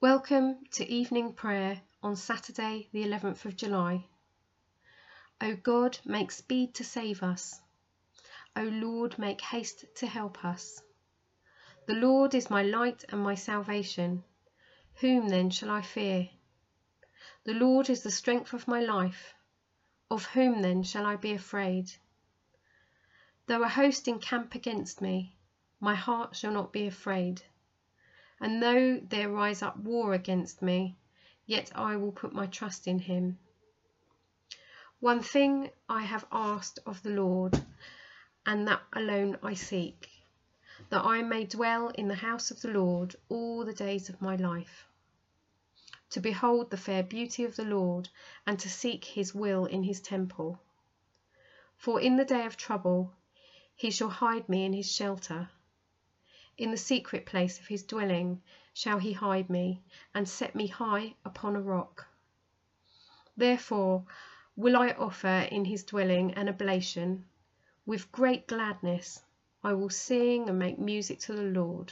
Welcome to evening prayer on Saturday, the 11th of July. O God, make speed to save us. O Lord, make haste to help us. The Lord is my light and my salvation. Whom then shall I fear? The Lord is the strength of my life. Of whom then shall I be afraid? Though a host encamp against me, my heart shall not be afraid. And though there rise up war against me, yet I will put my trust in him. One thing I have asked of the Lord, and that alone I seek, that I may dwell in the house of the Lord all the days of my life, to behold the fair beauty of the Lord, and to seek his will in his temple. For in the day of trouble he shall hide me in his shelter. In the secret place of his dwelling shall he hide me, and set me high upon a rock. Therefore will I offer in his dwelling an oblation. With great gladness I will sing and make music to the Lord.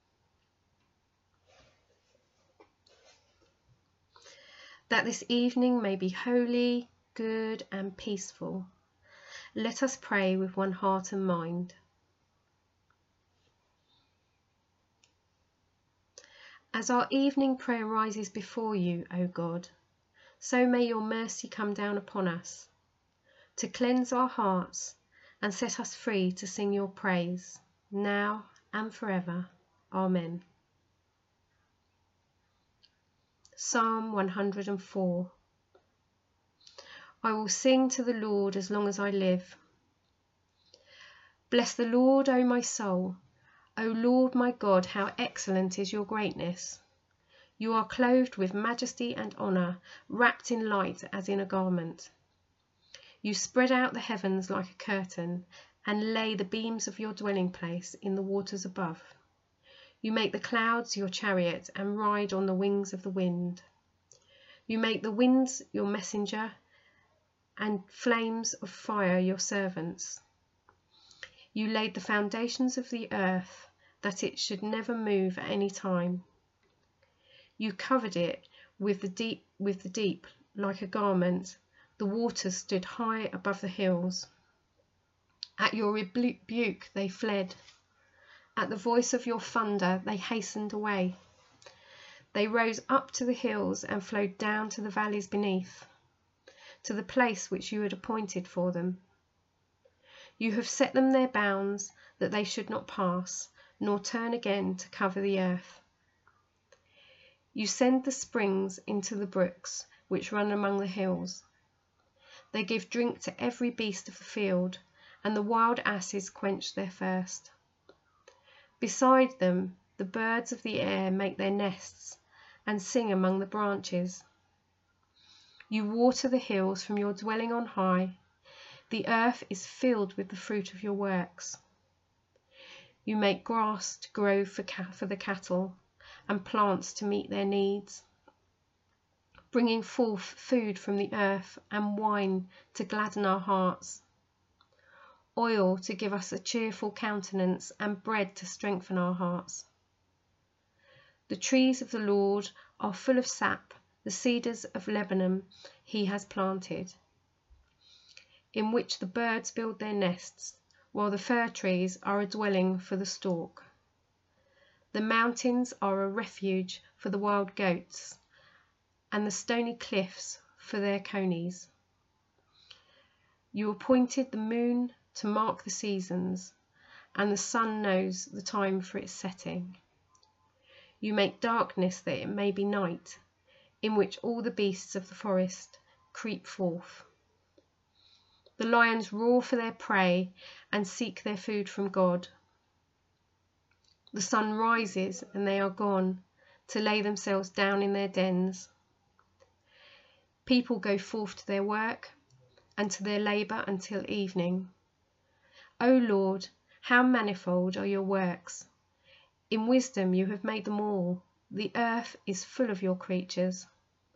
That this evening may be holy, good, and peaceful, let us pray with one heart and mind. As our evening prayer rises before you, O God, so may your mercy come down upon us, to cleanse our hearts and set us free to sing your praise, now and forever. Amen. Psalm 104. I will sing to the Lord as long as I live. Bless the Lord, O my soul. O Lord my God, how excellent is your greatness! You are clothed with majesty and honour, wrapped in light as in a garment. You spread out the heavens like a curtain, and lay the beams of your dwelling place in the waters above. You make the clouds your chariot, and ride on the wings of the wind. You make the winds your messenger, and flames of fire your servants. You laid the foundations of the earth, that it should never move at any time. You covered it with the deep like a garment. The waters stood high above the hills. At your rebuke they fled. At the voice of your thunder they hastened away. They rose up to the hills and flowed down to the valleys beneath, to the place which you had appointed for them. You have set them their bounds, that they should not pass, nor turn again to cover the earth. You send the springs into the brooks, which run among the hills. They give drink to every beast of the field, and the wild asses quench their thirst. Beside them, the birds of the air make their nests, and sing among the branches. You water the hills from your dwelling on high. The earth is filled with the fruit of your works. You make grass to grow for the cattle, and plants to meet their needs, bringing forth food from the earth and wine to gladden our hearts, oil to give us a cheerful countenance, and bread to strengthen our hearts. The trees of the Lord are full of sap, the cedars of Lebanon he has planted, in which the birds build their nests, while the fir trees are a dwelling for the stork. The mountains are a refuge for the wild goats, and the stony cliffs for their conies. You appointed the moon to mark the seasons, and the sun knows the time for its setting. You make darkness that it may be night, in which all the beasts of the forest creep forth. The lions roar for their prey and seek their food from God. The sun rises and they are gone, to lay themselves down in their dens. People go forth to their work and to their labour until evening. O Lord, how manifold are your works! In wisdom you have made them all. The earth is full of your creatures.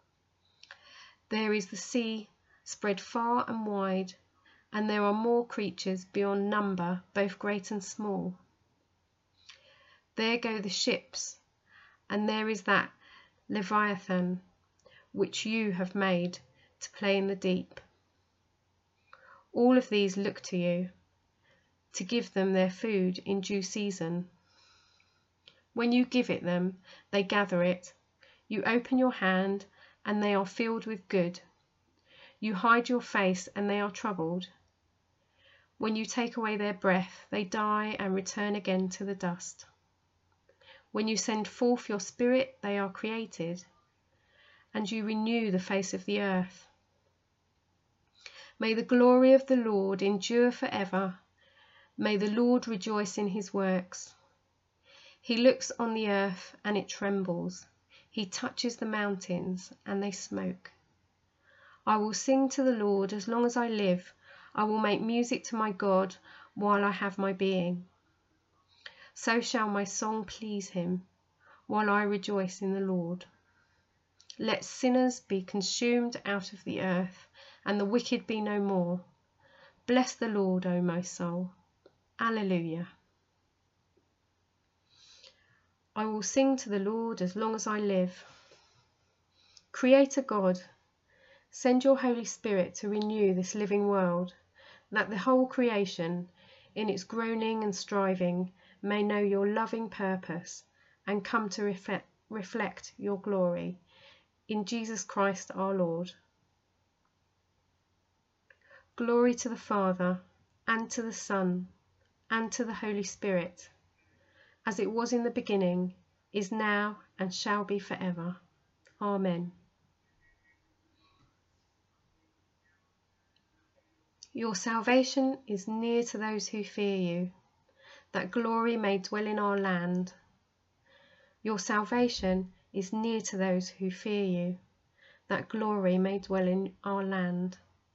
There is the sea spread far and wide, and there are more creatures beyond number, both great and small. There go the ships, and there is that Leviathan, which you have made to play in the deep. All of these look to you, to give them their food in due season. When you give it them, they gather it. You open your hand, and they are filled with good. You hide your face, and they are troubled. When you take away their breath, they die and return again to the dust. When you send forth your spirit, they are created, and you renew the face of the earth. May the glory of the Lord endure forever. May the Lord rejoice in his works. He looks on the earth, and it trembles. He touches the mountains, and they smoke. I will sing to the Lord as long as I live. I will make music to my God while I have my being. So shall my song please him, while I rejoice in the Lord. Let sinners be consumed out of the earth, and the wicked be no more. Bless the Lord, O my soul. Alleluia. I will sing to the Lord as long as I live. Creator God, send your Holy Spirit to renew this living world, that the whole creation, in its groaning and striving, may know your loving purpose and come to reflect your glory. In Jesus Christ our Lord. Glory to the Father, and to the Son, and to the Holy Spirit, as it was in the beginning, is now, and shall be forever. Amen. Your salvation is near to those who fear you, that glory may dwell in our land. Your salvation is near to those who fear you, that glory may dwell in our land.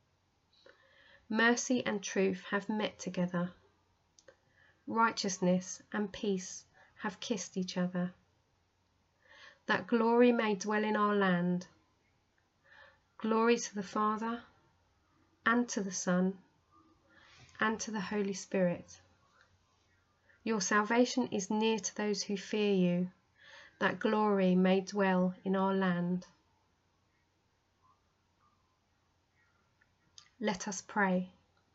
Mercy and truth have met together. Righteousness and peace have kissed each other, that glory may dwell in our land. Glory to the Father, and to the Son, and to the Holy Spirit. Your salvation is near to those who fear you, that glory may dwell in our land. Let us pray.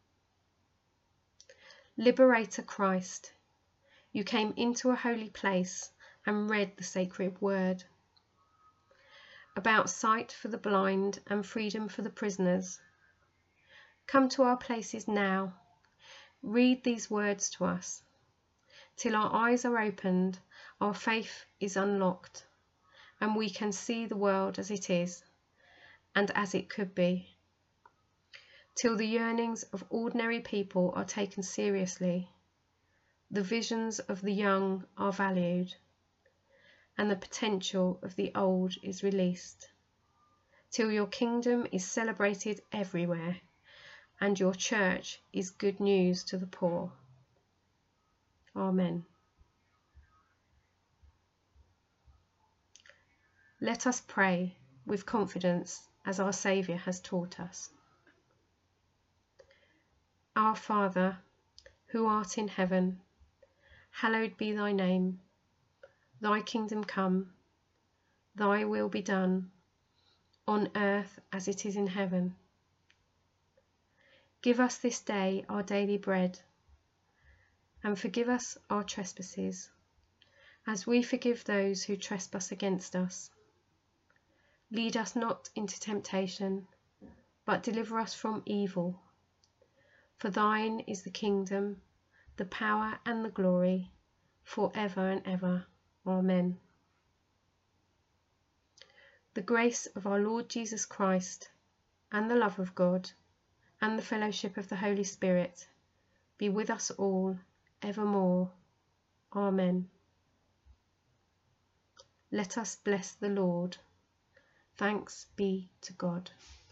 Liberator Christ, you came into a holy place and read the sacred word about sight for the blind and freedom for the prisoners. Come to our places now. Read these words to us. Till our eyes are opened, our faith is unlocked, and we can see the world as it is and as it could be. Till the yearnings of ordinary people are taken seriously, the visions of the young are valued, and the potential of the old is released. Till your kingdom is celebrated everywhere, and your church is good news to the poor. Amen. Let us pray with confidence as our Saviour has taught us. Our Father, who art in heaven, hallowed be thy name. Thy kingdom come, thy will be done, on earth as it is in heaven. Give us this day our daily bread, and forgive us our trespasses, as we forgive those who trespass against us. Lead us not into temptation, but deliver us from evil. For thine is the kingdom, the power and the glory, for ever and ever. Amen. The grace of our Lord Jesus Christ, and the love of God, and the fellowship of the Holy Spirit, be with us all, evermore. Amen. Let us bless the Lord. Thanks be to God.